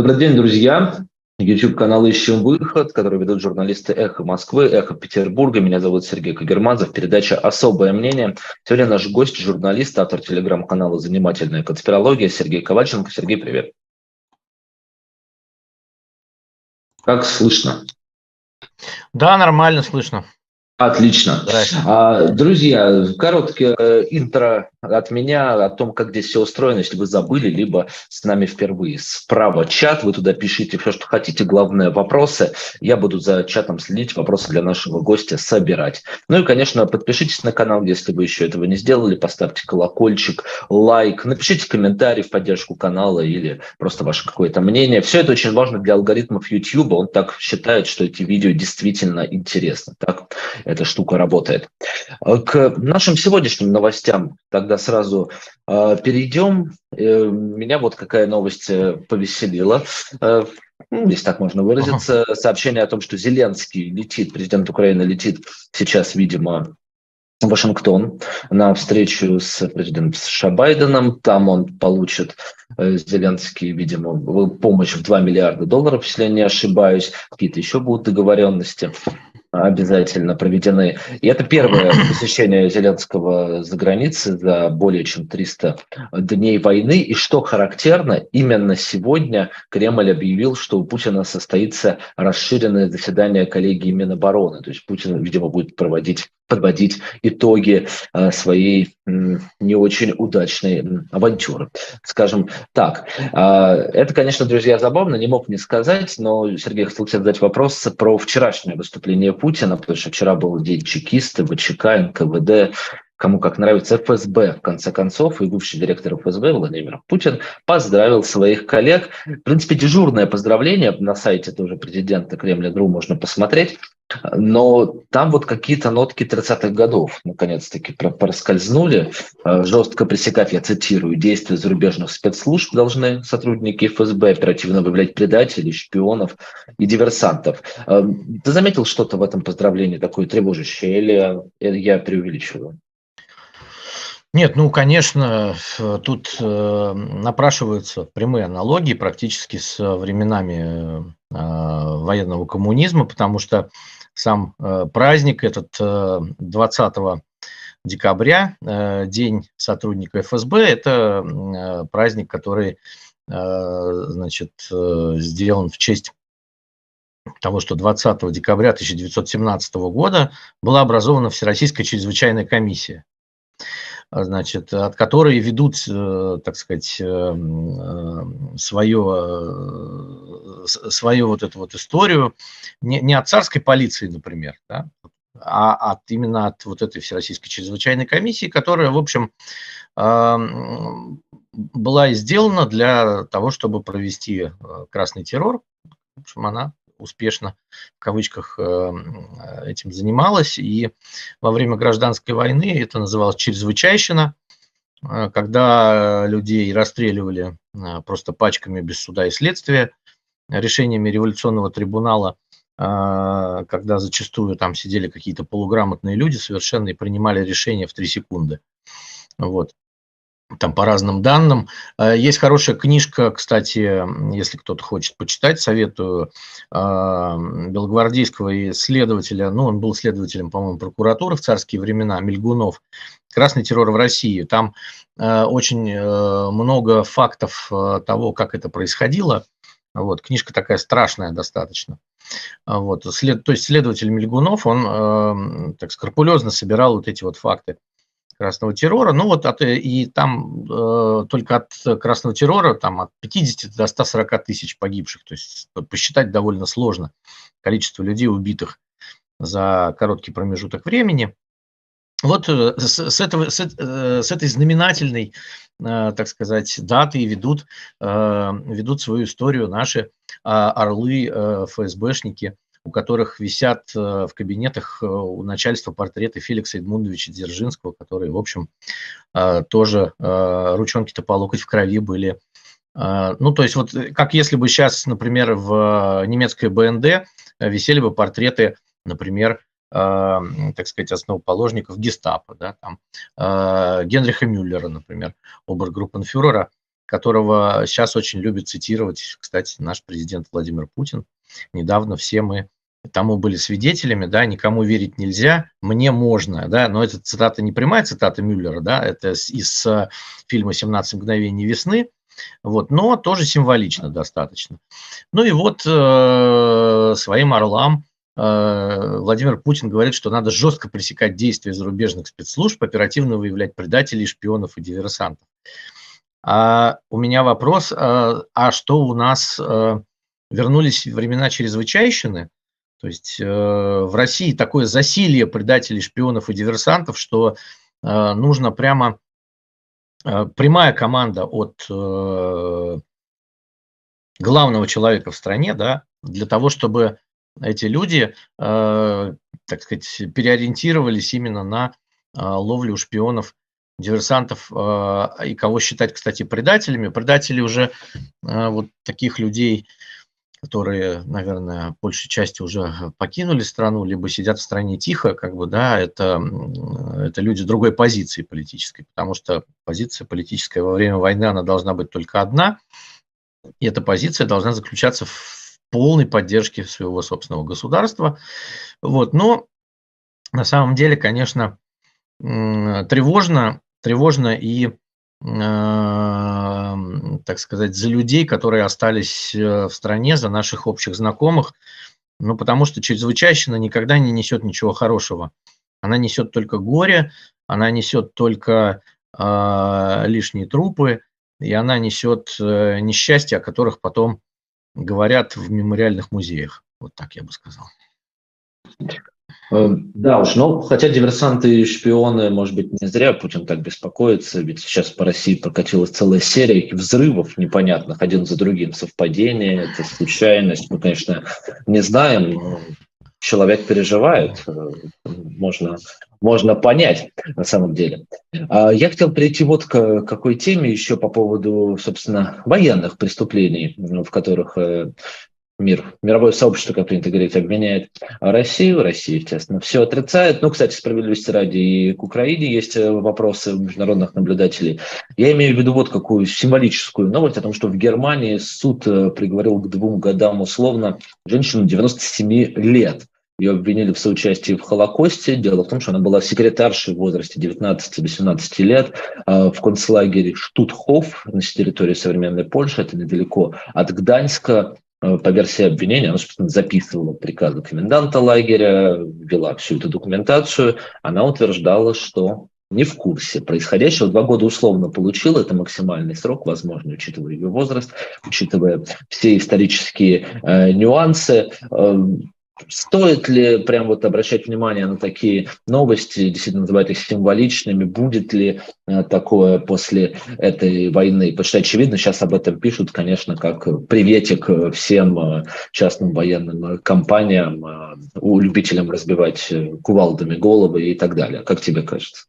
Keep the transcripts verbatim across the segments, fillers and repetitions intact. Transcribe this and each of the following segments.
Добрый день, друзья. YouTube-канал «Ищем выход», который ведут журналисты «Эхо Москвы», «Эхо Петербурга». Меня зовут Сергей Кагерманцев. Передача «Особое мнение». Сегодня наш гость, журналист, автор телеграм-канала «Занимательная конспирология» Сергей Ковальченко. Сергей, привет. Как слышно? Да, нормально слышно. Отлично. Здрасте. А, Друзья, короткое э, интро от меня о том, как здесь все устроено, если вы забыли, либо с нами впервые. Справа чат, вы туда пишите все, что хотите, главное вопросы. Я буду за чатом следить, вопросы для нашего гостя собирать. Ну и, конечно, подпишитесь на канал, если вы еще этого не сделали, поставьте колокольчик, лайк, напишите комментарий в поддержку канала или просто ваше какое-то мнение. Все это очень важно для алгоритмов YouTube. Он так считает, что эти видео действительно интересны. Так? Эта штука работает. К нашим сегодняшним новостям тогда сразу э, перейдем. Э, меня вот какая новость э, повеселила. Э, ну, если так можно выразиться. Ага. Сообщение о том, что Зеленский летит, президент Украины летит сейчас, видимо, в Вашингтон на встречу с президентом США Байденом. Там он получит, э, Зеленский, видимо, помощь в два миллиарда долларов, если я не ошибаюсь. Какие-то еще будут договоренности обязательно проведены. И это первое посещение Зеленского за границей за более чем триста дней войны. И что характерно, именно сегодня Кремль объявил, что у Путина состоится расширенное заседание коллегии Минобороны. То есть Путин, видимо, будет проводить, подводить итоги э, своей м, не очень удачной м, авантюры. Скажем так. Э, это, конечно, друзья, забавно, не мог не сказать, но Сергей хотел тебе задать вопрос про вчерашнее выступление Путина, потому что вчера был день чекисты, ВЧК, эн ка вэ дэ, кому как нравится, эф эс бэ, в конце концов, и бывший директор эф эс бэ Владимир Путин поздравил своих коллег. В принципе, дежурное поздравление на сайте тоже президента Кремля точка ру можно посмотреть, но там вот какие-то нотки тридцатых годов наконец-таки проскользнули. Жестко пресекать, я цитирую, действия зарубежных спецслужб должны сотрудники эф эс бэ оперативно выявлять предателей, шпионов и диверсантов. Ты заметил что-то в этом поздравлении такое тревожащее или я преувеличиваю? Нет, ну, конечно, тут э, напрашиваются прямые аналогии практически с временами э, военного коммунизма, потому что сам э, праздник этот э, двадцатого декабря, э, День сотрудника эф эс бэ, это э, праздник, который э, значит, э, сделан в честь того, что двадцатого декабря тысяча девятьсот семнадцатого года была образована Всероссийская чрезвычайная комиссия, значит, от которой ведут, так сказать, свое, свою вот эту вот историю не, не от царской полиции, например, да, а от, именно от вот этой Всероссийской чрезвычайной комиссии, которая, в общем, была сделана для того, чтобы провести красный террор. В общем, она успешно, в кавычках, этим занималась. И во время гражданской войны это называлось чрезвычайщина, когда людей расстреливали просто пачками без суда и следствия решениями революционного трибунала, когда зачастую там сидели какие-то полуграмотные люди совершенно и принимали решения в три секунды. Вот. Там по разным данным. Есть хорошая книжка, кстати, если кто-то хочет почитать, советую, белогвардейского исследователя, ну, он был следователем, по-моему, прокуратуры в царские времена, Мельгунов, «Красный террор в России». Там очень много фактов того, как это происходило. Вот, книжка такая страшная достаточно. Вот, след, то есть следователь Мельгунов, он так скрупулезно собирал вот эти вот факты красного террора. Ну вот от, и там э, только от красного террора там от пятидесяти до ста сорока тысяч погибших. То есть посчитать довольно сложно количество людей, убитых за короткий промежуток времени. Вот с, с, этого, с, с этой знаменательной, э, так сказать, даты ведут, э, ведут свою историю наши э, орлы, э, эф эс бэшники, у которых висят в кабинетах у начальства портреты Феликса Эдмундовича Дзержинского, которые, в общем, тоже ручонки-то по локоть в крови были. Ну, то есть, вот как если бы сейчас, например, в немецкой бэ эн дэ висели бы портреты, например, так сказать, основоположников гестапо, да, там, Генриха Мюллера, например, обергруппенфюрера, которого сейчас очень любит цитировать, кстати, наш президент Владимир Путин. Недавно все мы тому были свидетелями, да, никому верить нельзя, мне можно, да, но эта цитата не прямая цитата Мюллера, да, это из фильма «семнадцать мгновений весны», вот, но тоже символично достаточно. Ну и вот э, своим орлам э, Владимир Путин говорит, что надо жестко пресекать действия зарубежных спецслужб, оперативно выявлять предателей, шпионов и диверсантов. А у меня вопрос, а, а что у нас э, вернулись времена чрезвычайщины? То есть э, в России такое засилье предателей, шпионов и диверсантов, что э, нужно прямо э, прямая команда от э, главного человека в стране, да, для того, чтобы эти люди, э, так сказать, переориентировались именно на э, ловлю шпионов, диверсантов э, и кого считать, кстати, предателями. Предатели уже э, вот таких людей, которые, наверное, большей части уже покинули страну, либо сидят в стране тихо, как бы, да, это, это люди другой позиции политической, потому что позиция политическая во время войны, она должна быть только одна, и эта позиция должна заключаться в полной поддержке своего собственного государства. Вот, но на самом деле, конечно, тревожно, тревожно и так сказать, за людей, которые остались в стране, за наших общих знакомых, ну, потому что чрезвычайщина никогда не несет ничего хорошего. Она несет только горе, она несет только э, лишние трупы, и она несет э, несчастья, о которых потом говорят в мемориальных музеях. Вот так я бы сказал. Да уж, но хотя диверсанты и шпионы, может быть, не зря Путин так беспокоится, ведь сейчас по России прокатилась целая серия взрывов непонятных, один за другим, совпадение, это случайность, мы, конечно, не знаем, но человек переживает, можно, можно понять на самом деле. Я хотел перейти вот к какой теме еще по поводу, собственно, военных преступлений, в которых мир, мировое сообщество, как принято говорить, обвиняет Россию. Россия, естественно, все отрицает. Ну, кстати, справедливости ради, и к Украине есть вопросы международных наблюдателей. Я имею в виду вот какую символическую новость о том, что в Германии суд приговорил к двум годам условно женщину девяноста семи лет. Ее обвинили в соучастии в Холокосте. Дело в том, что она была секретаршей в возрасте девятнадцати-восемнадцати лет в концлагере Штутхоф на территории современной Польши. Это недалеко от Гданьска. По версии обвинения, она, собственно, записывала приказы коменданта лагеря, вела всю эту документацию. Она утверждала, что не в курсе происходящего. Два года условно получила, это максимальный срок, возможно, учитывая ее возраст, учитывая все исторические э, нюансы. Э, Стоит ли прям вот обращать внимание на такие новости, действительно называть их символичными? Будет ли э, такое после этой войны? Потому что, очевидно, сейчас об этом пишут, конечно, как приветик всем э, частным военным компаниям, э, любителям разбивать кувалдами головы и так далее. Как тебе кажется?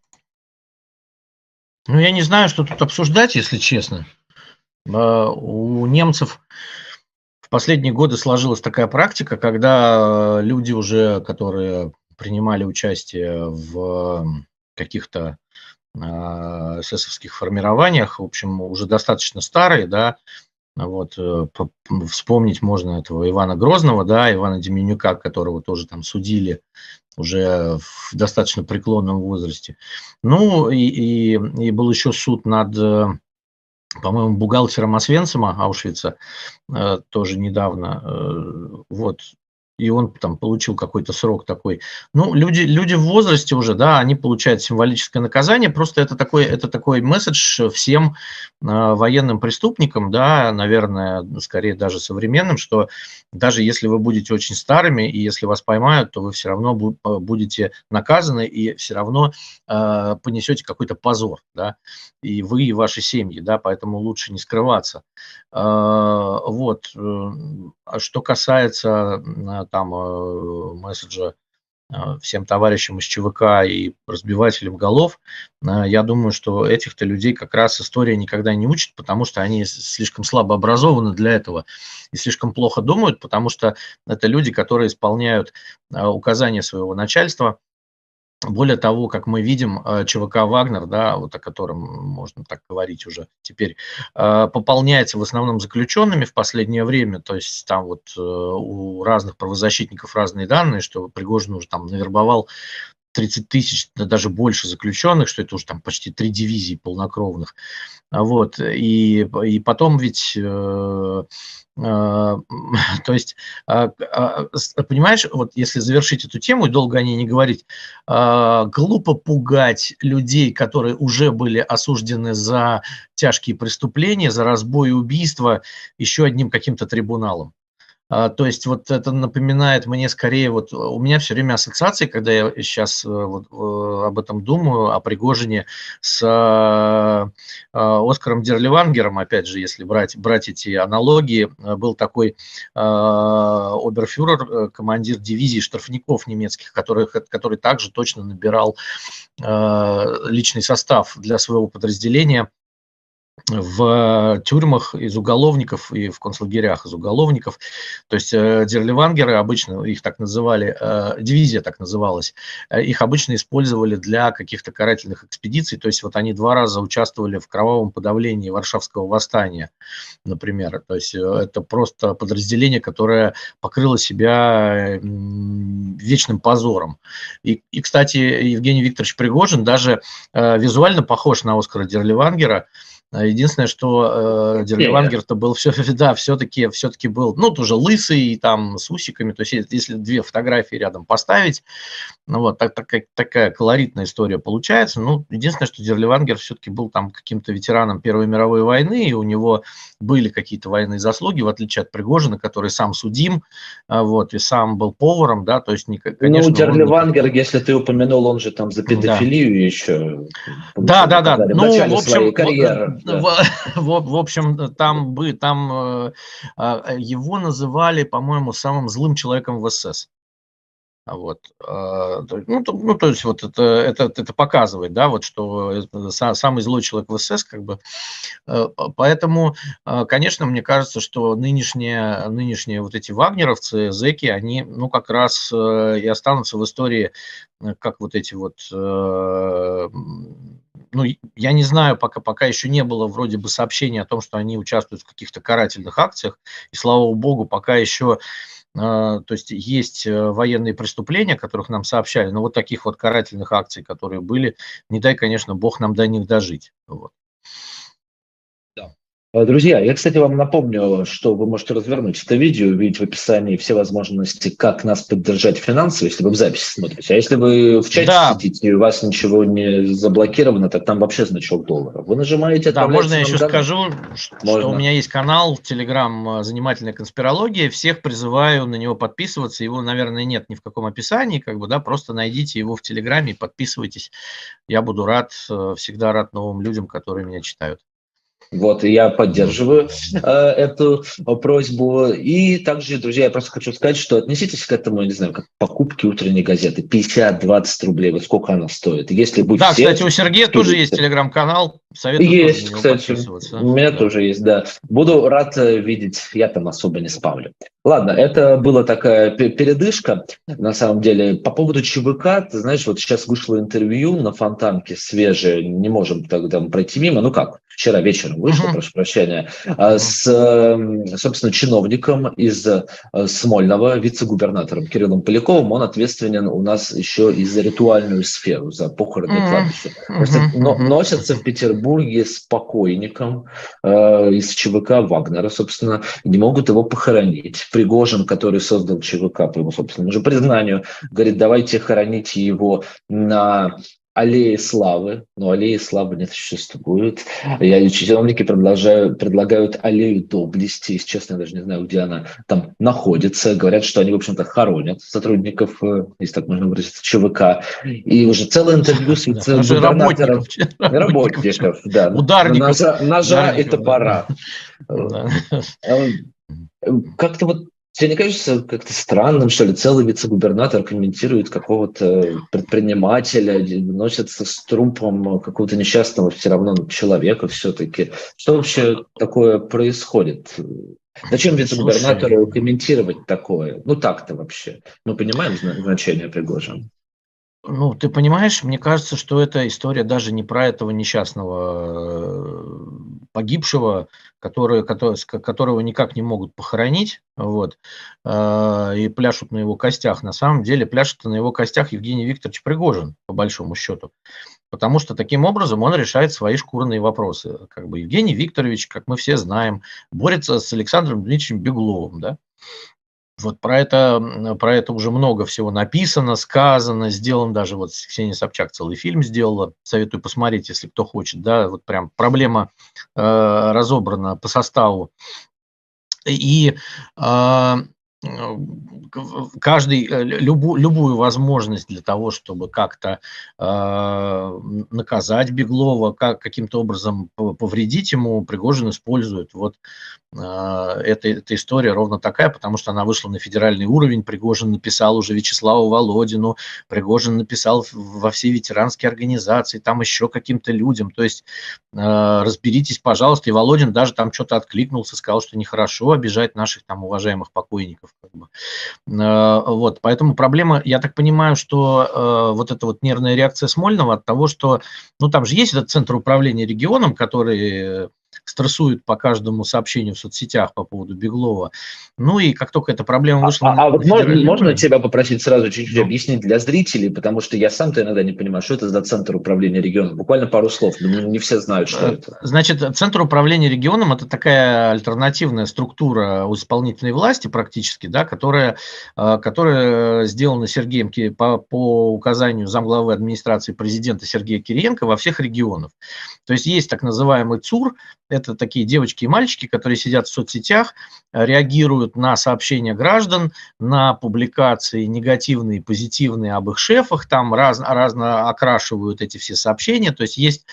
Ну, я не знаю, что тут обсуждать, если честно. Э, у немцев в последние годы сложилась такая практика, когда люди уже, которые принимали участие в каких-то э, эсэсовских формированиях, в общем, уже достаточно старые, да, вот, э, по, вспомнить можно этого Ивана Грозного, да, Ивана Деменюка, которого тоже там судили уже в достаточно преклонном возрасте. Ну, и, и, и был еще суд над, по-моему, бухгалтером Освенцима, Аушвица, э, тоже недавно, э, вот, и он там получил какой-то срок такой. Ну, люди, люди в возрасте уже, да, они получают символическое наказание, просто это такой, это такой месседж всем э, военным преступникам, да, наверное, скорее даже современным, что даже если вы будете очень старыми, и если вас поймают, то вы все равно будете наказаны, и все равно э, понесете какой-то позор, да, и вы, и ваши семьи, да, поэтому лучше не скрываться. Э, вот. Что касается там месседжа всем товарищам из ЧВК и разбивателям голов, я думаю, что этих-то людей как раз история никогда не учит, потому что они слишком слабо образованы для этого и слишком плохо думают, потому что это люди, которые исполняют указания своего начальства, Более того, как мы видим, э, ЧВК «Вагнер», да, вот о котором можно так говорить уже теперь, э, пополняется в основном заключенными в последнее время. То есть там вот э, у разных правозащитников разные данные, что Пригожин уже там навербовал тридцать тысяч, да даже больше заключенных, что это уже там почти три дивизии полнокровных. А Вот. И, и потом ведь, э, э, то есть, а, а, с- понимаешь, вот если завершить эту тему и долго о ней не говорить, а, глупо пугать людей, которые уже были осуждены за тяжкие преступления, за разбой и убийство, еще одним каким-то трибуналом. А, то есть вот это напоминает мне скорее, вот э, у меня все время ассоциации, когда я сейчас вот, э, об этом думаю, о Пригожине с а, а, Оскаром Дерливангером, опять же, если брать, брать эти аналогии, э, был такой а, оберфюрер, э, командир дивизии штрафников немецких, который, который также точно набирал а, личный состав для своего подразделения в тюрьмах из уголовников и в концлагерях из уголовников. То есть э, дерливангеры обычно, их так называли, э, дивизия так называлась, э, их обычно использовали для каких-то карательных экспедиций. То есть вот они два раза участвовали в кровавом подавлении Варшавского восстания, например. То есть э, это просто подразделение, которое покрыло себя м, вечным позором. И, и, кстати, Евгений Викторович Пригожин даже э, визуально похож на Оскара Дерливангера. А Единственное, что э, Не, Дерливангер-то был все, да, все-таки, все-таки был, ну, тоже лысый, там, с усиками. То есть, е- если две фотографии рядом поставить, ну, вот так, такая, такая колоритная история получается. Ну, единственное, что Дерливангер все-таки был там каким-то ветераном Первой мировой войны, и у него были какие-то военные заслуги, в отличие от Пригожина, который сам судим, а, вот, и сам был поваром, да, то есть, не, ну, конечно, он не... Дерливангер, если ты упомянул, он же там за Да. педофилию еще Да, получил да, да. наказание в Ну, в начале своей общем, в, э, карьеры. Да. в, в- в общем, там бы, там э, а, его называли, по-моему, самым злым человеком в СС. А Вот. а, то- Ну, то, ну, то есть вот это, это, это показывает, да, вот что это са- самый злой человек в СС, как бы. Э, по- Поэтому, э, конечно, мне кажется, что нынешние, нынешние вот эти вагнеровцы, зэки, они, ну, как раз э, и останутся в истории, э, как вот эти вот, э, м, ну, и- я не знаю, пока, пока еще не было вроде бы сообщения о том, что они участвуют в каких-то карательных акциях, и слава богу, пока еще а, то есть есть э, военные преступления, о которых нам сообщали, но вот таких вот карательных акций, которые были, не дай, конечно, бог нам до них дожить. Вот. Да. Э, Друзья, я, кстати, вам напомню, что вы можете развернуть это видео, увидеть в описании все возможности, как нас поддержать финансово, если вы в записи смотрите. А если вы в чате Да, сидите и у вас ничего не заблокировано, так там вообще значок доллара. Вы нажимаете, да, можно отправляете я нам еще донат. скажу, ш- что у Можно. меня есть канал в Телеграм э, «Занимательная конспирология». Всех призываю на него подписываться. Его, наверное, нет ни в каком описании, как бы, да, просто найдите его в Телеграме и подписывайтесь. Я буду рад, э, всегда рад новым людям, которые меня читают. Вот, и я поддерживаю э, эту просьбу. И также, друзья, я просто хочу сказать, что отнеситесь к этому, я не знаю, как к покупке утренней газеты. пятьдесят-двадцать рублей, вот сколько она стоит. Если вы Да, все кстати, у Сергея тоже есть скидываете. Телеграм-канал. Советую тоже на Есть, него кстати, подписываться. у меня Да. тоже есть, да. Буду рад э, видеть, я там особо не спавлю. Ладно, это была такая пе- передышка, на самом деле. По поводу ЧВК, ты знаешь, вот сейчас вышло интервью на Фонтанке свежее, не можем тогда пройти мимо, ну как, вчера вечером вышло, Мгм. прошу прощения, а, Мгм. с, э, собственно, чиновником из э, Смольного, вице-губернатором Кириллом Поляковым. Он ответственен у нас еще и за ритуальную сферу, за похороны и Мгм. кладбище. Просто Мгм. но- Мгм. носятся в Петербурге с покойником э, из ЧВК Вагнера, собственно, не могут его похоронить. Пригожин, который создал ЧВК, по его собственному же признанию, говорит, давайте хороните его на Аллее Славы, но Аллеи Славы не существует. Я, чиновники предлагают, предлагают Аллею Доблести, если честно, я даже не знаю, где она там находится. Говорят, что они, в общем-то, хоронят сотрудников, э, если так можно выразиться, ЧВК. И уже целое интервью с Да, хорошо, и работников, вице-губернатором работников, чё, работников, да, ударников, ножа, ножа и ударников, да, топора. Э, да. э, Как-то вот тебе не кажется как-то странным, что ли, целый вице-губернатор комментирует какого-то предпринимателя, носится с трупом какого-то несчастного все равно человека все-таки. Что вообще такое происходит? Зачем Слушай, вице-губернатору комментировать такое? Ну так-то вообще. Мы понимаем зна- значение Пригожина. Ну, ты понимаешь, мне кажется, что эта история даже не про этого несчастного, э, погибшего, который кото с ко которого никак не могут похоронить, вот, а, и пляшут на его костях. На самом деле пляшет на его костях Евгений Викторович Пригожин, по большому счету. Потому что таким образом он решает свои шкурные вопросы. Как бы Евгений Викторович, как мы все знаем, борется с Александром Дмитриевичем Бегловым, да. Вот про это, м, про это уже много всего написано, сказано, сделан даже вот с Ксенией Собчак целый фильм сделала. Советую посмотреть, если кто хочет, да, вот прям проблема э, разобрана по составу. И а, м, к- каждый, э, любу- любую возможность для того, чтобы как-то а, н- наказать Беглова, как, каким-то образом п- повредить ему, Пригожин использует. Вот а, эта, эта история ровно такая, потому что она вышла на федеральный уровень. Пригожин написал уже Вячеславу Володину, Пригожин написал в- во все ветеранские организации, там еще каким-то людям. То есть а, разберитесь, пожалуйста. И Володин даже там что-то откликнулся, сказал, что нехорошо обижать наших там уважаемых покойников. Как бы. А, Вот, поэтому проблема, я так понимаю, что э, вот эта вот нервная реакция Смольного от того, что, ну, там же есть этот центр управления регионом, который стрессует по каждому сообщению в соцсетях по поводу Беглова. Ну и как только эта проблема А, вышла на, а- а на вот можно, федеральный можно уровень, тебя попросить сразу чуть-чуть ну, объяснить для зрителей, потому что я сам-то иногда не понимаю, что это за центр управления регионом. Буквально пару слов. Думаю, не все знают, что Э, это. Значит, Центр управления регионом – это такая альтернативная структура у исполнительной власти практически, да, которая, э, которая сделана Сергеем Ки- по, по указанию замглавы администрации президента Сергея Кириенко во всех регионах. То есть есть так называемый ЦУР, это такие девочки и мальчики, которые сидят в соцсетях, э, реагируют на сообщения граждан, на публикации негативные и позитивные об их шефах, там раз, разно окрашивают эти все сообщения. То есть есть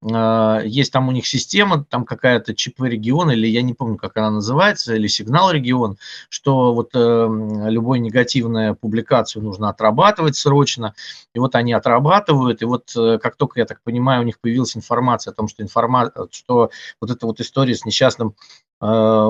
а, есть там у них система, там какая-то ЧП регион, или я не помню, как она называется, или сигнал регион, что вот э, любую негативную публикацию нужно отрабатывать срочно, и вот они отрабатывают, и вот э, как только, я так понимаю, у них появилась информация о том, что, информа... что вот эта вот история с несчастным э,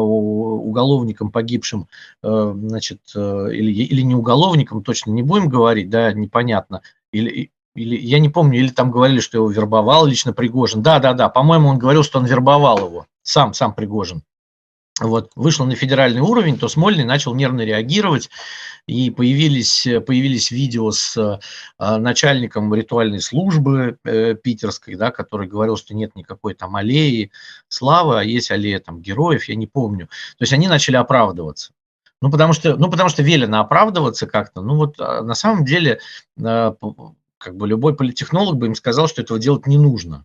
уголовником погибшим, э, значит, э, или, или не уголовником, точно не будем говорить, да, непонятно, или, или я не помню, или там говорили, что его вербовал лично Пригожин. Да, да, да, по-моему, он говорил, что он вербовал его, сам, сам Пригожин. Вот, вышло на федеральный уровень, то Смольный начал нервно реагировать, и появились, появились видео с э, начальником ритуальной службы э, питерской, да, который говорил, что нет никакой там аллеи славы, а есть аллея там героев, я не помню. То есть они начали оправдываться. Ну, потому что, ну, потому что велено оправдываться как-то. Ну, вот а, на самом деле, э, как бы любой политтехнолог бы им сказал, что этого делать не нужно.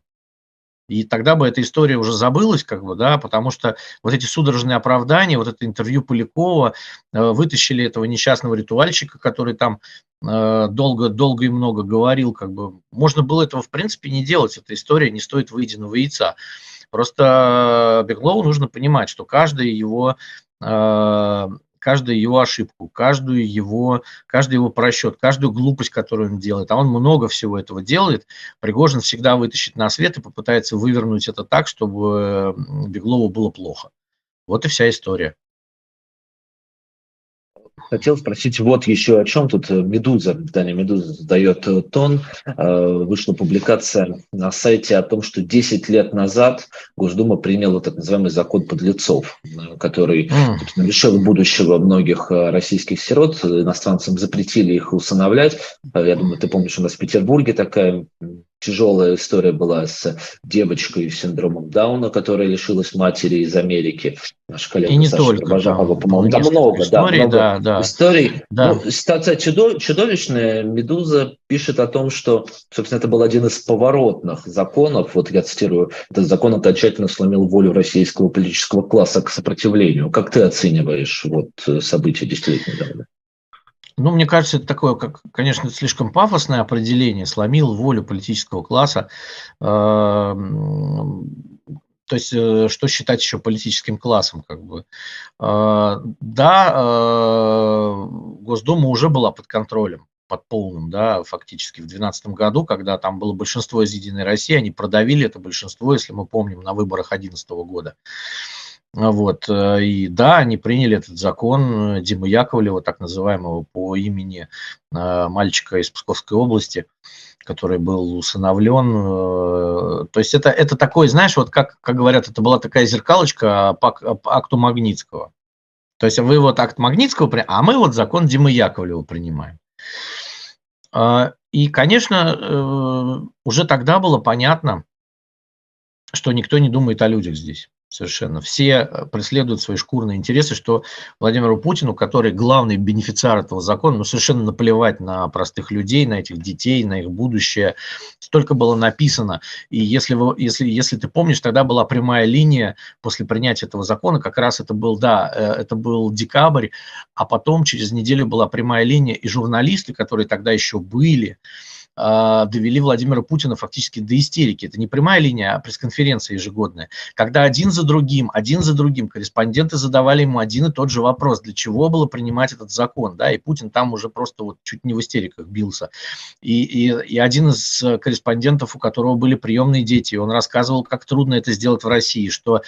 И тогда бы эта история уже забылась, как бы, да, потому что вот эти судорожные оправдания, вот это интервью Полякова, э, вытащили этого несчастного ритуальщика, который там э, долго, долго и много говорил, как бы, можно было этого в принципе не делать, эта история не стоит выеденного яйца. Просто Беглову нужно понимать, что каждый его э, каждую его ошибку, каждую его, каждый его просчет, каждую глупость, которую он делает, а он много всего этого делает, Пригожин всегда вытащит на свет и попытается вывернуть это так, чтобы Беглову было плохо. Вот и вся история. Хотел спросить вот еще о чем. Тут э, «Медуза», издание «Медуза» задает э, тон. Э, Вышла публикация на сайте о том, что десять лет назад Госдума приняла так называемый закон подлецов, э, который, М. собственно, лишил будущего многих э, российских сирот. Иностранцам запретили их усыновлять. Э, Я думаю, ты помнишь, у нас в Петербурге такая м, тяжелая история была с девочкой с синдромом Дауна, которая лишилась матери из Америки. Наш И коллега не Саша только, Горбажапова, там было по-моему, да несколько много, да, историй, много да, да, историй. да. Ну, ситуация чудо- чудовищная. «Медуза» пишет о том, что, собственно, это был один из поворотных законов. Вот я цитирую, этот закон окончательно сломил волю российского политического класса к сопротивлению. Как ты оцениваешь вот э, события десятилетней давности? Ну, мне кажется, это такое, как, конечно, слишком пафосное определение, сломил волю политического класса. Эм, То есть, э, что считать еще политическим классом, как бы. А, Да, э, Госдума уже была под контролем, под полным, да, фактически в две тысячи двенадцатом году, когда там было большинство из «Единой России», они продавили это большинство, если мы помним, на выборах две тысячи одиннадцатого года. Вот. И да, они приняли этот закон Димы Яковлева, так называемого по имени мальчика из Псковской области, который был усыновлен. То есть это, это такой, знаешь, вот как, как говорят, это была такая зеркалочка по, по акту Магнитского. То есть вы вот акт Магнитского, а мы вот закон Димы Яковлева принимаем. И, конечно, уже тогда было понятно, что никто не думает о людях здесь. Совершенно. Все преследуют свои шкурные интересы, что Владимиру Путину, который главный бенефициар этого закона, ну, совершенно наплевать на простых людей, на этих детей, на их будущее. Столько было написано. И если, вы, если, если ты помнишь, тогда была прямая линия после принятия этого закона, как раз это был, да, это был декабрь, а потом через неделю была прямая линия, и журналисты, которые тогда еще были, довели Владимира Путина фактически до истерики. Это не прямая линия, а пресс-конференция ежегодная. Когда один за другим, один за другим корреспонденты задавали ему один и тот же вопрос, для чего было принимать этот закон, да, и Путин там уже просто вот чуть не в истериках бился. И, и, и один из корреспондентов, у которого были приемные дети, он рассказывал, как трудно это сделать в России, что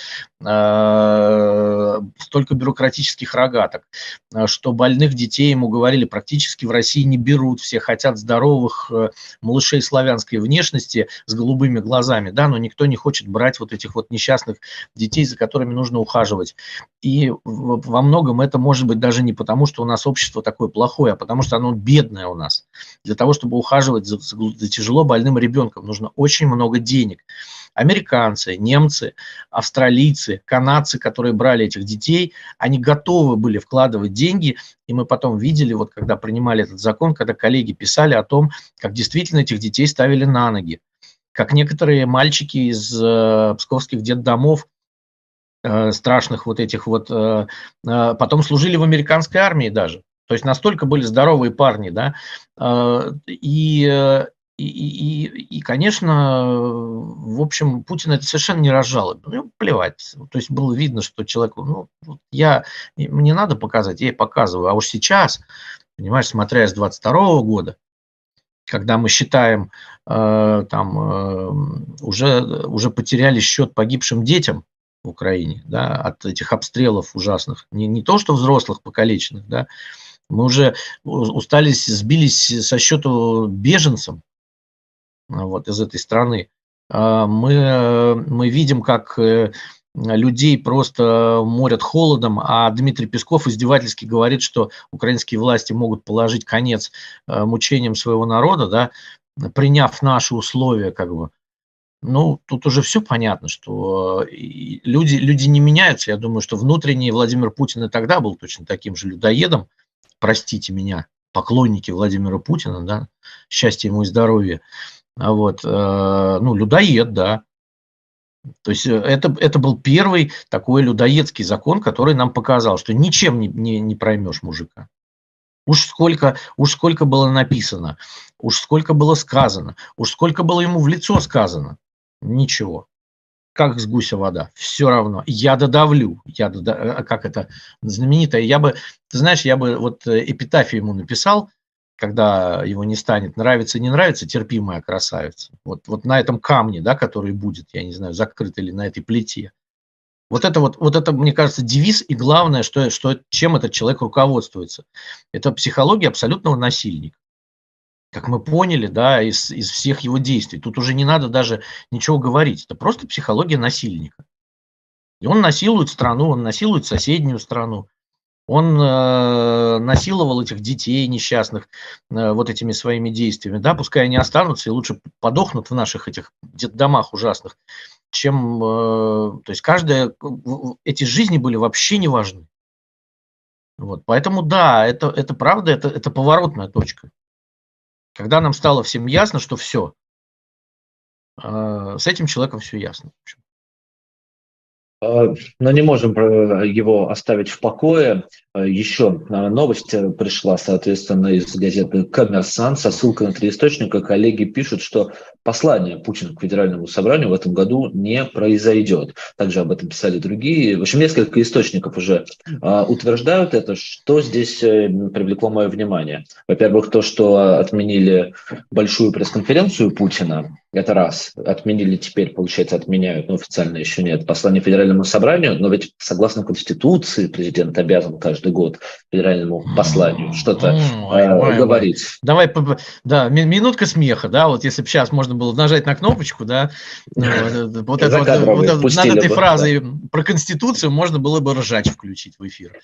э, столько бюрократических рогаток, что больных детей, ему говорили, практически в России не берут, все хотят здоровых малышей славянской внешности с голубыми глазами, да, но никто не хочет брать вот этих вот несчастных детей, за которыми нужно ухаживать. И во многом это может быть даже не потому, что у нас общество такое плохое, а потому что оно бедное у нас. Для того, чтобы ухаживать за, за тяжело больным ребенком, нужно очень много денег. Американцы, немцы, австралийцы, канадцы, которые брали этих детей, они готовы были вкладывать деньги, и мы потом видели, вот когда принимали этот закон, когда коллеги писали о том, как действительно этих детей ставили на ноги, как некоторые мальчики из э, псковских детдомов, э, страшных вот этих вот, э, э, потом служили в американской армии даже. То есть настолько были здоровые парни, да, э, и... И, и, и, конечно, в общем, Путин это совершенно не разжалобил. Ну, плевать. То есть было видно, что человеку, ну, я, мне надо показать, я и показываю. А уж сейчас, понимаешь, смотря с двадцать второго года, когда мы считаем, э, там, э, уже, уже потеряли счет погибшим детям в Украине, да, от этих обстрелов ужасных. Не, не то, что взрослых покалеченных, да, мы уже устали, сбились со счету беженцам, вот, из этой страны. Мы, мы видим, как людей просто морят холодом, а Дмитрий Песков издевательски говорит, что украинские власти могут положить конец мучениям своего народа, да, приняв наши условия, как бы. Ну, тут уже все понятно, что люди, люди не меняются. Я думаю, что внутренний Владимир Путин и тогда был точно таким же людоедом, простите меня, поклонники Владимира Путина, да, счастья ему и здоровья. Вот, ну, людоед, да. То есть это, это был первый такой людоедский закон, который нам показал, что ничем не, не, не проймешь мужика. Уж сколько, уж сколько было написано, уж сколько было сказано, уж сколько было ему в лицо сказано. Ничего. Как с гуся вода. Все равно. Я додавлю. Я додав... Как это знаменитое. Я бы, ты знаешь, я бы вот эпитафию ему написал, когда его не станет, нравится, не нравится, терпи, моя красавица. Вот, вот на этом камне, да, который будет, я не знаю, закрыт или на этой плите. Вот это, вот, вот это, мне кажется, девиз, и главное, что, что, чем этот человек руководствуется. Это психология абсолютного насильника. Как мы поняли, да, из, из всех его действий. Тут уже не надо даже ничего говорить. Это просто психология насильника. И он насилует страну, он насилует соседнюю страну. Он э, насиловал этих детей несчастных э, вот этими своими действиями. Да, пускай они останутся и лучше подохнут в наших этих детдомах ужасных, чем... Э, то есть каждая... Эти жизни были вообще не важны. Вот, поэтому да, это, это правда, это, это поворотная точка. Когда нам стало всем ясно, что все, э, с этим человеком все ясно. В общем. Но не можем его оставить в покое. Еще новость пришла, соответственно, из газеты «Коммерсант» со ссылкой на три источника. Коллеги пишут, что послание Путина к Федеральному собранию в этом году не произойдет. Также об этом писали другие. В общем, несколько источников уже утверждают это. Что здесь привлекло мое внимание? Во-первых, то, что отменили большую пресс-конференцию Путина. Это раз. Отменили теперь, получается, отменяют, но официально еще нет. Послание Федерального Федеральному собранию, но ведь согласно Конституции президент обязан каждый год федеральному посланию что-то Ой, э, ой, говорить. ой. Давай, да, минутка смеха, да, вот если бы сейчас можно было нажать на кнопочку, да, ну, вот, это вот, вот это, над этой бы, фразой да. Про Конституцию можно было бы ржач включить в эфир.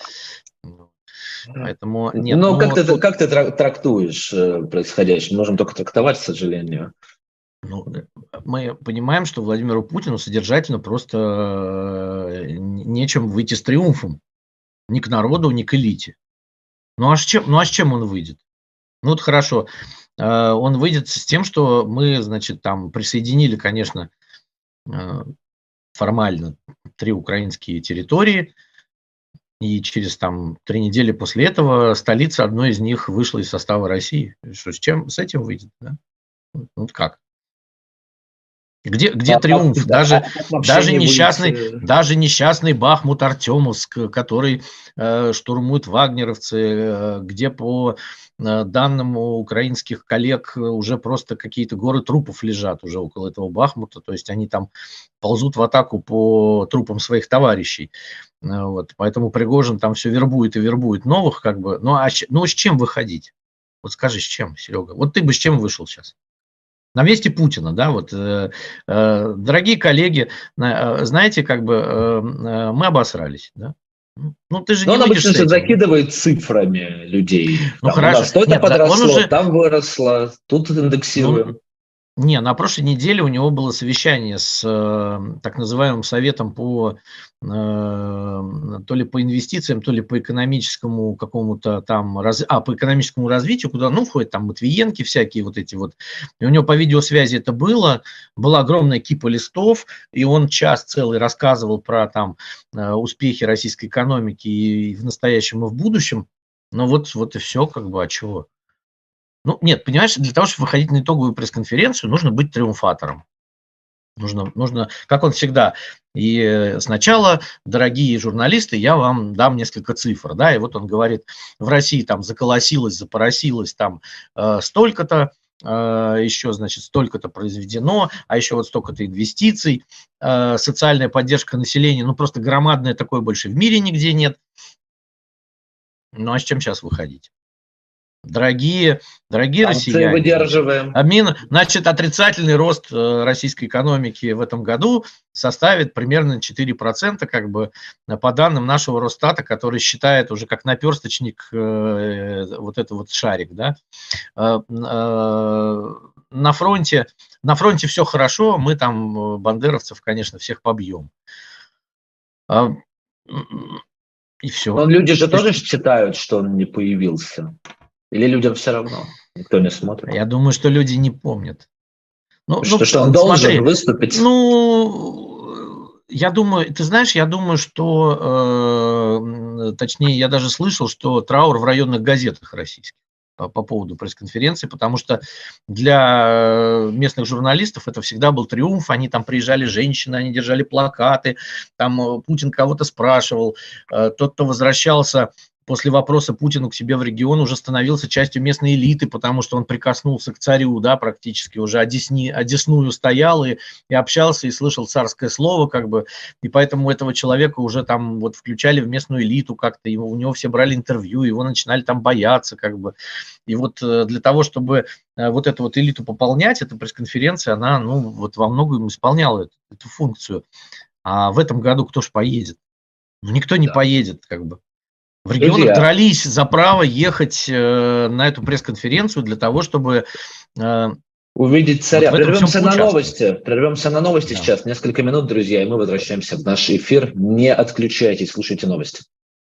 Поэтому нет. Но ну, как, ты, тут... как ты трактуешь происходящее? Мы можем только трактовать, к сожалению. Ну, мы понимаем, что Владимиру Путину содержательно просто нечем выйти с триумфом. Ни к народу, ни к элите. Ну а с чем, ну, а с чем он выйдет? Ну вот хорошо, он выйдет с тем, что мы, значит, там присоединили, конечно, формально три украинские территории, и через там три недели после этого столица одной из них вышла из состава России. Что, с чем, с этим выйдет? Да? Вот как? Где, где а, триумф? Да, даже, а даже, несчастный, будет... даже несчастный Бахмут Артемовск, который э, штурмуют вагнеровцы, э, где по э, данным украинских коллег уже просто какие-то горы трупов лежат уже около этого Бахмута, то есть они там ползут в атаку по трупам своих товарищей. Э, вот, поэтому Пригожин там все вербует и вербует новых, как бы. Ну, а ну, с чем выходить? Вот скажи, с чем, Серега? Вот ты бы с чем вышел сейчас? На месте Путина, да, вот, э, э, дорогие коллеги, э, знаете, как бы э, мы обосрались, да. Ну, ты же Но не он обычно же закидывает цифрами людей. Ну, там, хорошо. у нас то это Нет, подросло, он уже... там выросло, тут индексируем. Ну, не, на прошлой неделе у него было совещание с э, так называемым советом по э, то ли по инвестициям, то ли по экономическому какому-то там раз, а по экономическому развитию, куда ну входят там Матвиенки всякие вот эти вот. И у него по видеосвязи это было, была огромная кипа листов, и он час целый рассказывал про там э, успехи российской экономики и в настоящем, и в будущем. Ну вот вот и все, как бы, а чего? Ну, нет, понимаешь, для того, чтобы выходить на итоговую пресс-конференцию, нужно быть триумфатором. Нужно, нужно, как он всегда. И сначала, дорогие журналисты, я вам дам несколько цифр. Да, и вот он говорит, в России там заколосилось, запоросилось там э, столько-то, э, еще, значит, столько-то произведено, а еще вот столько-то инвестиций, э, социальная поддержка населения, ну, просто громадная, такой больше в мире нигде нет. Ну, а с чем сейчас выходить? Дорогие, дорогие россияне, выдерживаем. Обмен, значит, отрицательный рост российской экономики в этом году составит примерно четыре процента, как бы, по данным нашего Росстата, который считает уже как наперсточник э, вот этот вот шарик, да. Э, э, на фронте, на фронте все хорошо, мы там бандеровцев, конечно, всех побьем. Э, и все. Но люди же тоже считают, что он не появился. Или людям все равно? Никто не смотрит. Я думаю, что люди не помнят. Ну, что, ну, что он смотри, должен выступить? Ну, я думаю, ты знаешь, я думаю, что, э, точнее, я даже слышал, что траур в районных газетах российских по, по поводу пресс-конференции, потому что для местных журналистов это всегда был триумф. Они там приезжали женщины, они держали плакаты, там Путин кого-то спрашивал, э, тот, кто возвращался после вопроса Путину к себе в регион, уже становился частью местной элиты, потому что он прикоснулся к царю, да, практически уже одесни, одесную стоял и, и общался, и слышал царское слово, как бы, и поэтому этого человека уже там вот включали в местную элиту как-то, его, у него все брали интервью, его начинали там бояться, как бы, и вот для того, чтобы вот эту вот элиту пополнять, эта пресс-конференция, она, ну, вот во многом исполняла эту, эту функцию. А в этом году кто ж поедет? Ну, никто не да. поедет, как бы. В регионах Друзья. дрались за право ехать э, на эту пресс-конференцию для того, чтобы э, увидеть царя. Вот прервемся на новости. Прервемся на новости да. сейчас. Несколько минут, друзья, и мы возвращаемся в наш эфир. Не отключайтесь, слушайте новости.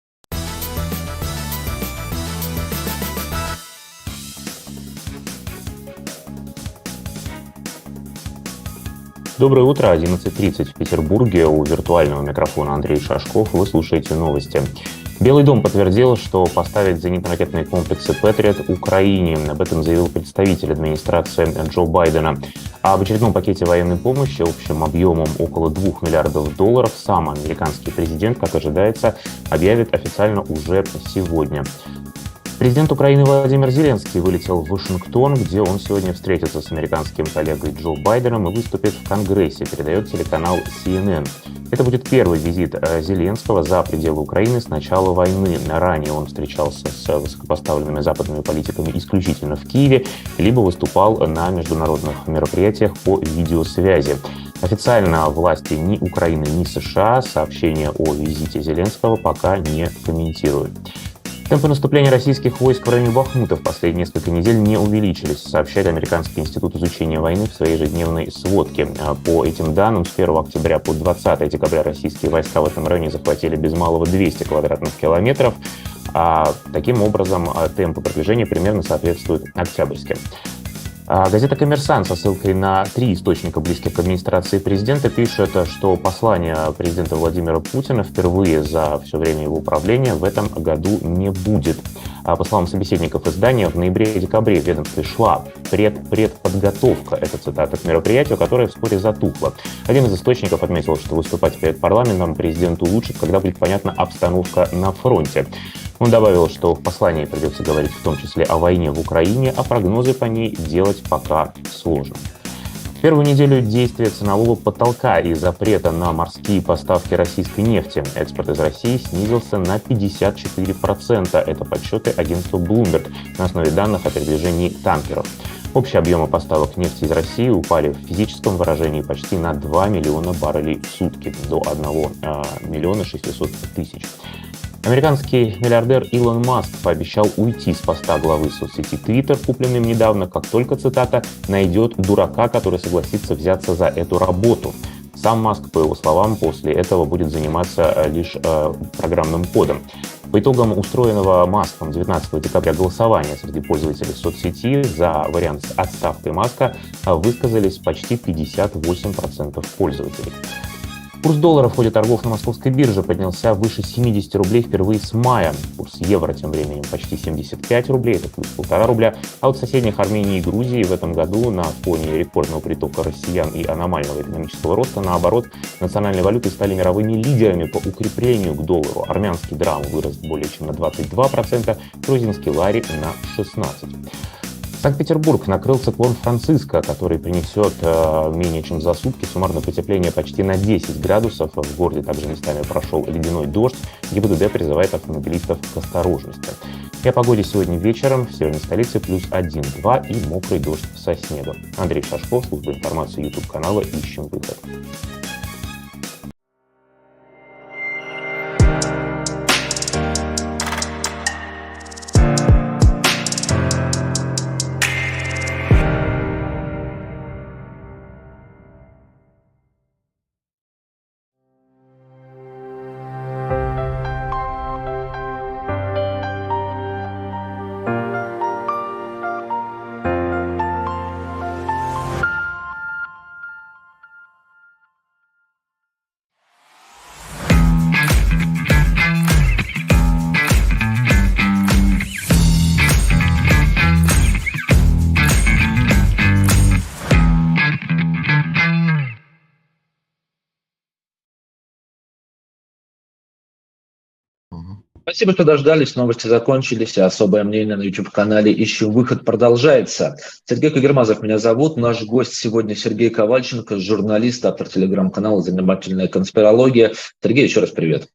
Доброе утро, одиннадцать тридцать в Петербурге. У виртуального микрофона Андрей Шашков. Вы слушаете новости. Белый дом подтвердил, что поставит зенитно-ракетные комплексы «Патриот» Украине. Об этом заявил представитель администрации Джо Байдена. А об очередном пакете военной помощи общим объемом около двух миллиардов долларов сам американский президент, как ожидается, объявит официально уже сегодня. Президент Украины Владимир Зеленский вылетел в Вашингтон, где он сегодня встретится с американским коллегой Джо Байденом и выступит в Конгрессе, передает телеканал си эн эн. Это будет первый визит Зеленского за пределы Украины с начала войны. Ранее он встречался с высокопоставленными западными политиками исключительно в Киеве, либо выступал на международных мероприятиях по видеосвязи. Официально власти ни Украины, ни США сообщения о визите Зеленского пока не комментируют. Темпы наступления российских войск в районе Бахмута в последние несколько недель не увеличились, сообщает Американский институт изучения войны в своей ежедневной сводке. По этим данным, с первого октября по двадцатое декабря российские войска в этом районе захватили без малого двести квадратных километров, а таким образом темпы продвижения примерно соответствуют октябрьским. Газета «Коммерсант» со ссылкой на три источника, близких к администрации президента, пишет, что послание президента Владимира Путина впервые за все время его правления в этом году не будет. По словам собеседников издания, в ноябре и декабре в ведомстве шла пред, предподготовка, это цитата, к мероприятию, которое вскоре затухло. Один из источников отметил, что выступать перед парламентом президенту лучше, когда будет понятна обстановка на фронте. Он добавил, что в послании придется говорить в том числе о войне в Украине, а прогнозы по ней делать пока сложно. В первую неделю действия ценового потолка и запрета на морские поставки российской нефти экспорт из России снизился на пятьдесят четыре процента. Это подсчеты агентства Bloomberg на основе данных о передвижении танкеров. Общие объемы поставок нефти из России упали в физическом выражении почти на два миллиона баррелей в сутки, до одного миллиона шестисот тысяч. Американский миллиардер Илон Маск пообещал уйти с поста главы соцсети Twitter, купленным недавно, как только, цитата, «найдет дурака, который согласится взяться за эту работу». Сам Маск, по его словам, после этого будет заниматься лишь э, программным кодом. По итогам устроенного Маском девятнадцатого декабря голосования среди пользователей соцсети за вариант с отставкой Маска высказались почти пятьдесят восемь процентов пользователей. Курс доллара в ходе торгов на московской бирже поднялся выше семидесяти рублей впервые с мая. Курс евро тем временем почти семьдесят пять рублей, это плюс полтора рубля. А вот в соседних Армении и Грузии в этом году на фоне рекордного притока россиян и аномального экономического роста, наоборот, национальные валюты стали мировыми лидерами по укреплению к доллару. Армянский драм вырос более чем на двадцать два процента, грузинский лари на шестнадцать процентов. Санкт-Петербург накрыл циклон Франциско, который принесет э, менее чем за сутки суммарное потепление почти на десять градусов. В городе также местами прошел ледяной дождь. ГИБДД призывает автомобилистов к осторожности. И о погоде сегодня вечером в северной столице плюс один-два и мокрый дождь со снегом. Андрей Шашков, служба информации YouTube-канала «Ищем выход». Спасибо, что дождались, новости закончились, а особое мнение на YouTube-канале «Ищем выход» продолжается. Сергей Кагермазов меня зовут, наш гость сегодня Сергей Ковальченко, журналист, автор телеграм-канала «Занимательная конспирология». Сергей, еще раз привет.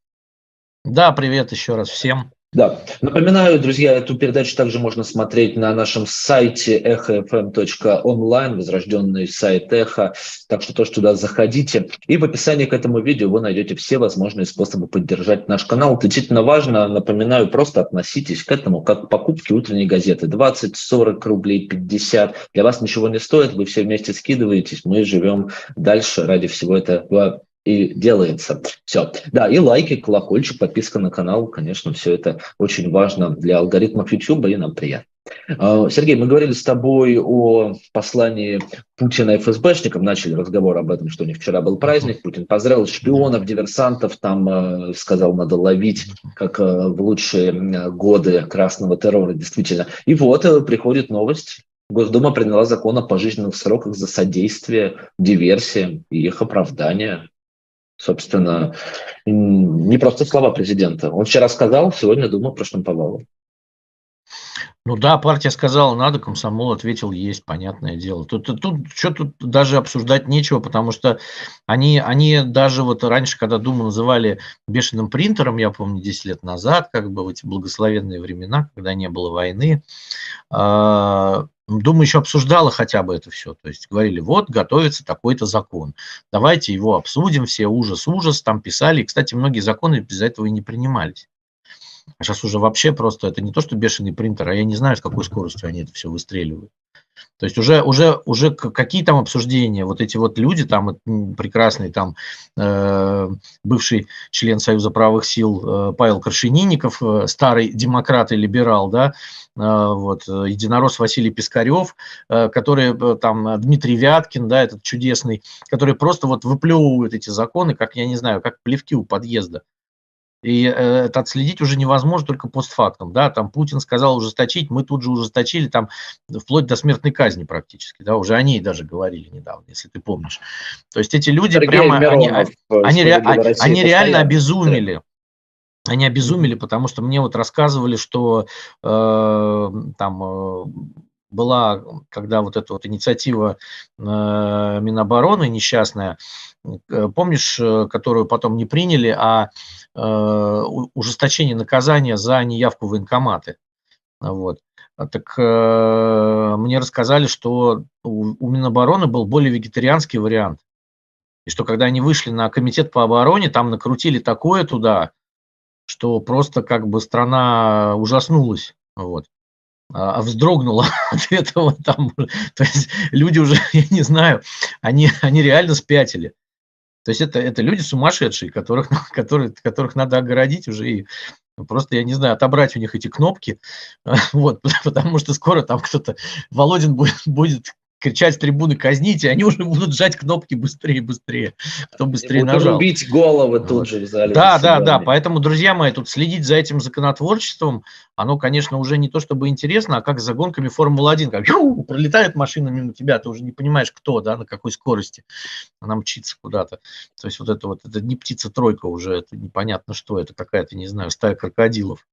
Да, привет еще раз всем. Да, напоминаю, друзья, эту передачу также можно смотреть на нашем сайте эхо эф эм точка онлайн, возрожденный сайт Эхо, так что тоже туда заходите. И в описании к этому видео вы найдете все возможные способы поддержать наш канал. Это действительно важно, напоминаю, просто относитесь к этому как к покупке утренней газеты. двадцать, сорок рублей, пятьдесят. Для вас ничего не стоит, вы все вместе скидываетесь, мы живем дальше ради всего этого. И делается. Все. Да, и лайки, колокольчик, подписка на канал, конечно, все это очень важно для алгоритмов YouTube, и нам приятно. Сергей, мы говорили с тобой о послании Путина эф эс бэшникам, начали разговор об этом, что у них вчера был праздник, Путин поздравил шпионов, диверсантов, там сказал, надо ловить, как в лучшие годы красного террора, действительно. И вот приходит новость. Госдума приняла закон о пожизненных сроках за содействие диверсиям и их оправдание. Собственно, не просто слова президента. Он вчера сказал, сегодня Дума проштамповала. Ну да, партия сказала надо, комсомол ответил есть, понятное дело. Тут, тут, тут что тут даже обсуждать нечего, потому что они, они даже вот раньше, когда Думу называли бешеным принтером, я помню, десять лет назад, как бы в эти благословенные времена, когда не было войны, а, Дума еще обсуждала хотя бы это все. То есть говорили, вот готовится такой-то закон, давайте его обсудим, все ужас-ужас, там писали. И, кстати, многие законы из-за этого и не принимались. А сейчас уже вообще просто это не то, что бешеный принтер, а я не знаю, с какой скоростью они это все выстреливают. То есть уже, уже, уже какие там обсуждения, вот эти вот люди, там прекрасный там э, бывший член Союза правых сил э, Павел Крашенинников, э, старый демократ и либерал, да, э, вот, единорос Василий Пискарев, э, который э, там Дмитрий Вяткин, да, этот чудесный, который просто вот выплевывают эти законы, как, я не знаю, как плевки у подъезда. И это отследить уже невозможно только постфактум. Да, там Путин сказал ужесточить, мы тут же ужесточили, там вплоть до смертной казни практически. Да, уже о ней даже говорили недавно, если ты помнишь. То есть эти люди Сергей прямо, Миронов, они, они, они, они реально постоянно. обезумели. Они обезумели, потому что мне вот рассказывали, что э, там э, была, когда вот эта вот инициатива э, Минобороны несчастная, э, помнишь, э, которую потом не приняли, а э, ужесточение наказания за неявку в военкоматы. Вот. Так э, мне рассказали, что у, у Минобороны был более вегетарианский вариант. И что когда они вышли на комитет по обороне, там накрутили такое туда, что просто как бы страна ужаснулась, вот, а вздрогнула от этого там. То есть люди уже, я не знаю, они, они реально спятили. То есть это, это люди сумасшедшие, которых, которых, которых надо огородить уже и просто, я не знаю, отобрать у них эти кнопки, вот, потому что скоро там кто-то, Володин будет, будет кричать с трибуны «казните», они уже будут сжать кнопки быстрее и быстрее, кто быстрее нажал. Рубить головы вот. тут же в зале. Да, да, да, поэтому, друзья мои, тут следить за этим законотворчеством, оно, конечно, уже не то чтобы интересно, а как за гонками Формулы-один, как пролетает машина мимо тебя, ты уже не понимаешь, кто, да, на какой скорости она мчится куда-то. То есть вот это вот, это не птица-тройка уже, это непонятно что, это какая-то, не знаю, стая крокодилов.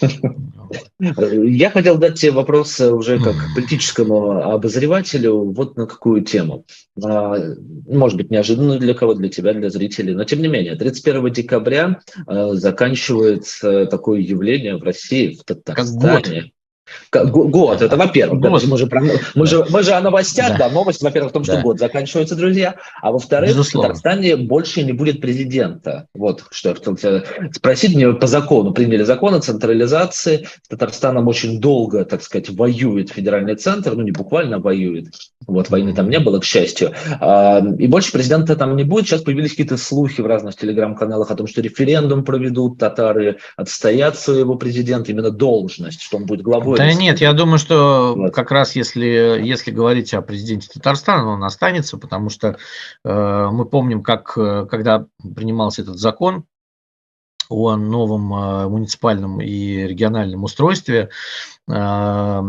Я хотел дать тебе вопрос уже как политическому обозревателю вот на какую тему. Может быть, неожиданно для кого, для тебя, для зрителей, но тем не менее, тридцать первого декабря заканчивается такое явление в России, в Татарстане. Год, это во-первых, да, мы, же, мы, да. же, мы же о новостях, да, да новость, во-первых, в том, что да. год заканчивается, друзья, а во-вторых, Безусловно. в Татарстане больше не будет президента. Вот что я хотел тебя спросить, мне по закону, приняли закон о централизации, с Татарстаном очень долго, так сказать, воюет федеральный центр, ну не буквально воюет, вот, войны там не было, к счастью, и больше президента там не будет. Сейчас появились какие-то слухи в разных телеграм-каналах о том, что референдум проведут, татары отстоят своего президента, именно должность, что он будет главой. Да нет, я думаю, что вот. как раз если, если говорить о президенте Татарстана, он останется, потому что э, мы помним, как когда принимался этот закон о новом э, муниципальном и региональном устройстве, э,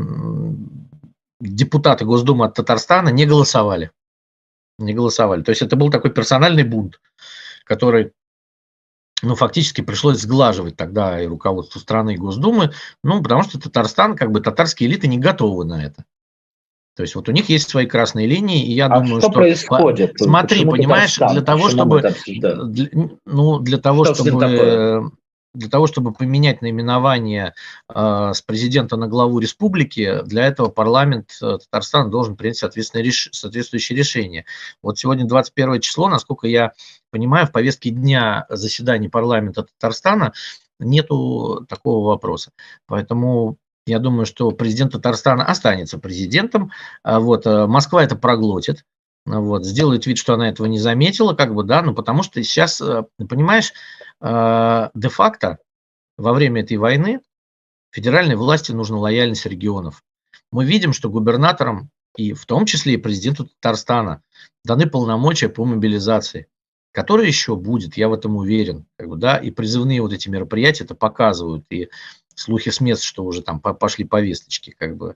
депутаты Госдумы от Татарстана не голосовали. Не голосовали. То есть это был такой персональный бунт, который... Ну, фактически пришлось сглаживать тогда и руководству страны, и Госдумы, ну, потому что Татарстан, как бы татарские элиты не готовы на это. То есть вот у них есть свои красные линии, и я а думаю, что... что происходит? Смотри, Почему понимаешь, для того, Почему чтобы... Для, ну, для того, что чтобы... Для того, чтобы поменять наименование э, с президента на главу республики, для этого парламент э, Татарстана должен принять соответствующее, реш... соответствующее решение. Вот сегодня двадцать первое число, насколько я понимаю, в повестке дня заседаний парламента Татарстана нету такого вопроса. Поэтому я думаю, что президент Татарстана останется президентом. Вот, Москва это проглотит. Вот, сделает вид, что она этого не заметила, как бы, да, ну, потому что сейчас, понимаешь, де-факто во время этой войны федеральной власти нужна лояльность регионов. Мы видим, что губернаторам, и в том числе и президенту Татарстана, даны полномочия по мобилизации, которая еще будет, я в этом уверен, как бы, да, и призывные вот эти мероприятия это показывают, и слухи с мест, что уже там пошли повесточки, как бы.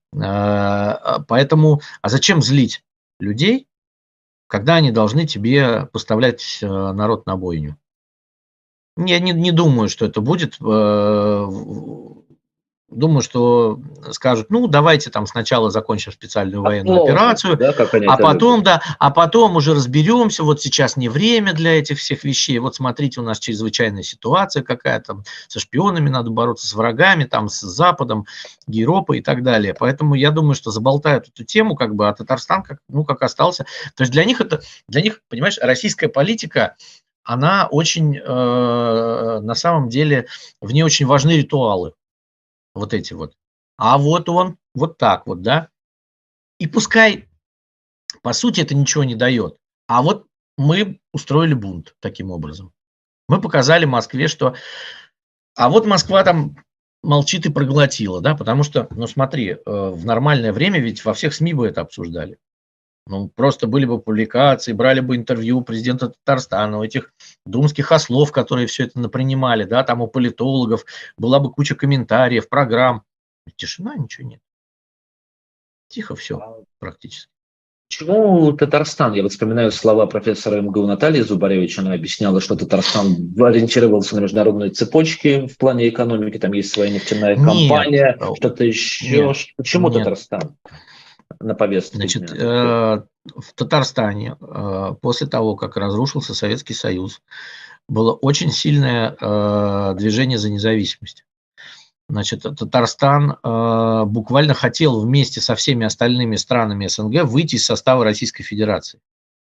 Поэтому, а зачем злить людей, когда они должны тебе поставлять народ на бойню? Я не, не думаю, что это будет думаю, что скажут, ну, давайте там сначала закончим специальную военную Отложим, операцию, да, как они а это потом, любят. да, а потом уже разберемся, вот сейчас не время для этих всех вещей, вот смотрите, у нас чрезвычайная ситуация какая-то, со шпионами надо бороться, с врагами, там, с Западом, Европой и так далее. Поэтому я думаю, что заболтают эту тему, как бы, а Татарстан, как, ну, как остался. То есть для них это, для них, понимаешь, российская политика, она очень, э, на самом деле, в ней очень важны ритуалы. Вот эти вот. А вот он вот так вот, да. И пускай, по сути, это ничего не дает. А вот мы устроили бунт таким образом. Мы показали Москве, что... А вот Москва там молчит и проглотила, да, потому что, ну смотри, в нормальное время ведь во всех СМИ бы это обсуждали. Ну, просто были бы публикации, брали бы интервью у президента Татарстана, у этих думских ослов, которые все это напринимали, да, там у политологов, была бы куча комментариев, программ. Тишина, ничего нет. Тихо все практически. Почему Татарстан? Я вот вспоминаю слова профессора МГУ Натальи Зубаревич. Она объясняла, что Татарстан ориентировался на международные цепочки в плане экономики. Там есть своя нефтяная компания, Нет, что-то еще. нет, Почему нет. Татарстан на повестке Значит, дня? э, в Татарстане э, после того, как разрушился Советский Союз, было очень сильное э, движение за независимость. Значит, Татарстан э, буквально хотел вместе со всеми остальными странами СНГ выйти из состава Российской Федерации.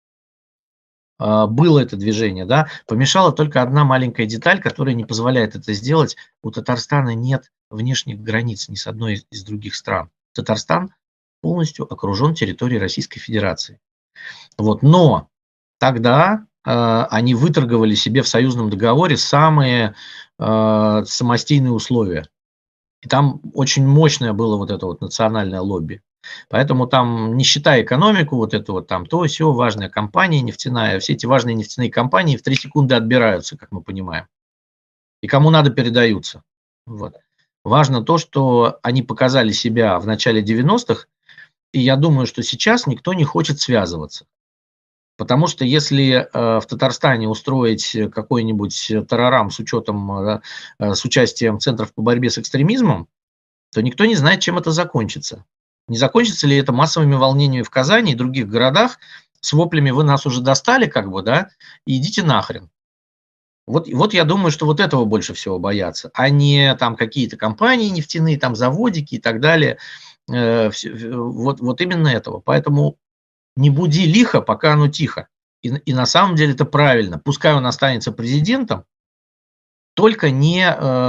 Э, было это движение, да. Помешала только одна маленькая деталь, которая не позволяет это сделать. У Татарстана нет внешних границ ни с одной из, из других стран. Татарстан полностью окружен территорией Российской Федерации. Вот. Но тогда э, они выторговали себе в союзном договоре самые э, самостийные условия. И там очень мощное было вот это вот национальное лобби. Поэтому там, не считая экономику, вот это вот там то, сё, важная компания нефтяная, все эти важные нефтяные компании в три секунды отбираются, как мы понимаем. И кому надо, передаются. Вот. Важно то, что они показали себя в начале девяностых, и я думаю, что сейчас никто не хочет связываться. Потому что если э, в Татарстане устроить какой-нибудь тарарам с учетом, э, с участием центров по борьбе с экстремизмом, то никто не знает, чем это закончится. Не закончится ли это массовыми волнениями в Казани и других городах с воплями «вы нас уже достали», как бы, да, и идите нахрен. Вот, вот я думаю, что вот этого больше всего боятся, а не там какие-то компании нефтяные, там заводики и так далее. Э, все, вот, вот именно этого. Поэтому не буди лихо, пока оно тихо. И, и на самом деле это правильно. Пускай он останется президентом, только не,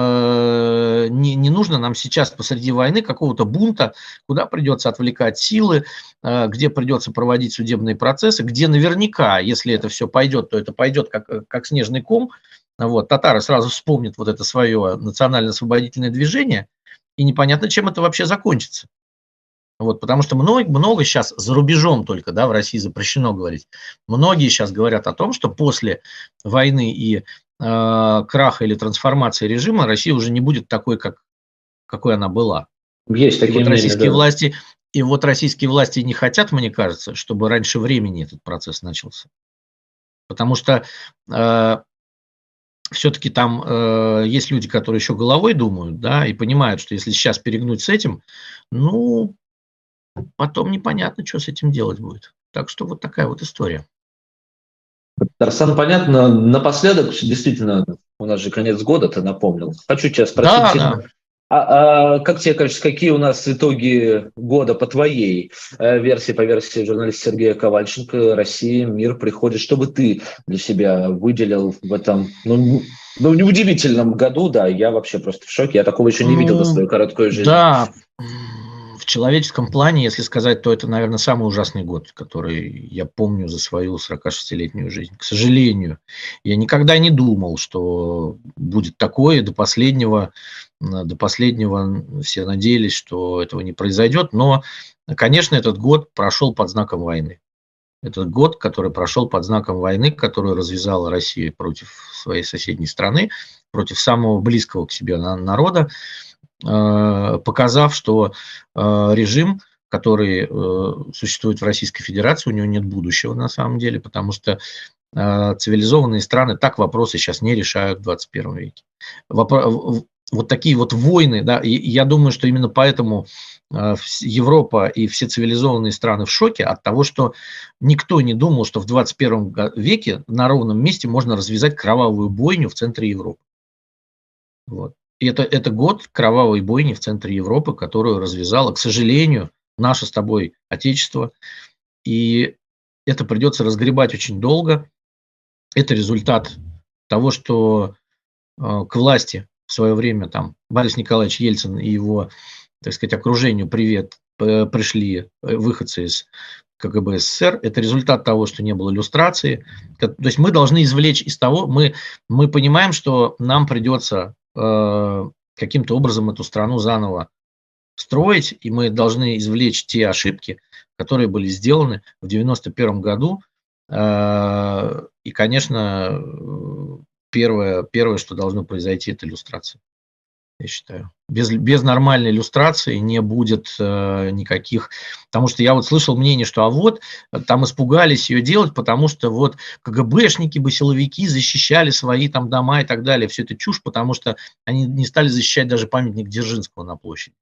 э, не, не нужно нам сейчас посреди войны какого-то бунта, куда придется отвлекать силы, э, где придется проводить судебные процессы, где наверняка, если это все пойдет, то это пойдет как, как снежный ком. Вот, татары сразу вспомнят вот это свое национально-освободительное движение, и непонятно, чем это вообще закончится. Вот, потому что много, много сейчас за рубежом только, да, в России запрещено говорить. Многие сейчас говорят о том, что после войны и э, краха или трансформации режима Россия уже не будет такой, как, какой она была. Есть такие и вот мнения, российские да. власти, и вот российские власти не хотят, мне кажется, чтобы раньше времени этот процесс начался. Потому что э, все-таки там э, есть люди, которые еще головой думают, да, и понимают, что если сейчас перегнуть с этим, ну... потом непонятно, что с этим делать будет. Так что вот такая вот история. Татарстан, понятно. Напоследок, действительно, у нас же конец года, ты напомнил. Хочу тебя спросить, Да, да. А, а как тебе кажется, какие у нас итоги года по твоей э, версии, по версии журналиста Сергея Ковальченко, Россия, мир приходит? Что бы ты для себя выделил в этом, ну, ну, неудивительном году? Да, я вообще просто в шоке. Я такого еще не видел за свою короткую жизнь. Да, в человеческом плане, если сказать, то это, наверное, самый ужасный год, который я помню за свою сорокашестилетнюю жизнь. К сожалению, я никогда не думал, что будет такое. До последнего, до последнего все надеялись, что этого не произойдет. Но, конечно, этот год прошел под знаком войны. Этот год, который прошел под знаком войны, которую развязала Россия против своей соседней страны, против самого близкого к себе народа, показав, что режим, который существует в Российской Федерации, у него нет будущего на самом деле, потому что цивилизованные страны так вопросы сейчас не решают в двадцать первом веке. вот такие вот войны, да, и я думаю, что именно поэтому Европа и все цивилизованные страны в шоке от того, что никто не думал, что в двадцать первом веке на ровном месте можно развязать кровавую бойню в центре Европы. Вот. И это, это год кровавой бойни в центре Европы, которую развязало, к сожалению, наше с тобой Отечество. И это придется разгребать очень долго. Это результат того, что э, к власти в свое время там Борис Николаевич Ельцин и его, так сказать, окружению привет пришли выходцы из ка гэ бэ эс эс эс эр. Это результат того, что не было люстрации. То есть мы должны извлечь из того, мы, мы понимаем, что нам придется э, каким-то образом эту страну заново строить, и мы должны извлечь те ошибки, которые были сделаны в девяносто первом году. Э, и, конечно, первое, первое, что должно произойти, это люстрация. Я считаю. Без, без нормальной иллюстрации не будет э, никаких... Потому что я вот слышал мнение, что а вот там испугались ее делать, потому что вот ка гэ бэшники бы, силовики защищали свои там дома и так далее. Все это чушь, потому что они не стали защищать даже памятник Дзержинского на площади.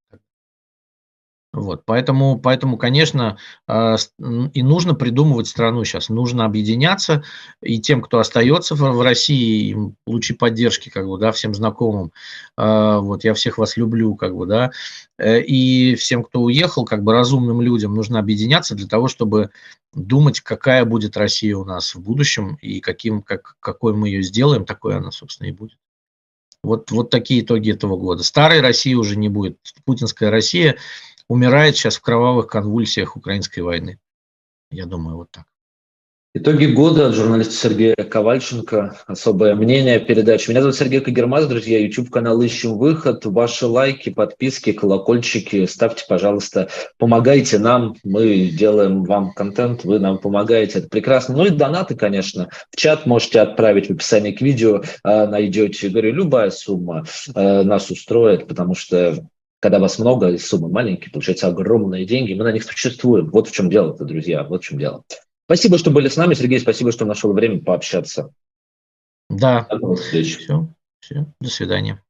Вот, поэтому, поэтому, конечно, и нужно придумывать страну сейчас, нужно объединяться, и тем, кто остается в России, им лучшей поддержки, как бы, да, всем знакомым, вот, я всех вас люблю, как бы, да, и всем, кто уехал, как бы, разумным людям нужно объединяться для того, чтобы думать, какая будет Россия у нас в будущем, и каким, как, какой мы ее сделаем, такой она, собственно, и будет. Вот, вот такие итоги этого года. Старой России уже не будет, путинская Россия умирает сейчас в кровавых конвульсиях украинской войны. Я думаю, вот так. Итоги года от журналиста Сергея Ковальченко. Особое мнение передачи. Меня зовут Сергей Кагермас, друзья. YouTube-канал «Ищем выход». Ваши лайки, подписки, колокольчики ставьте, пожалуйста. Помогайте нам. Мы делаем вам контент, вы нам помогаете. Это прекрасно. Ну и донаты, конечно. В чат можете отправить в описании к видео. Найдете, говорю, любая сумма нас устроит, потому что когда вас много, суммы маленькие, получаются огромные деньги, мы на них существуем. Вот в чем дело-то, друзья, вот в чем дело. Спасибо, что были с нами, Сергей, спасибо, что нашел время пообщаться. Да, все, все, до свидания.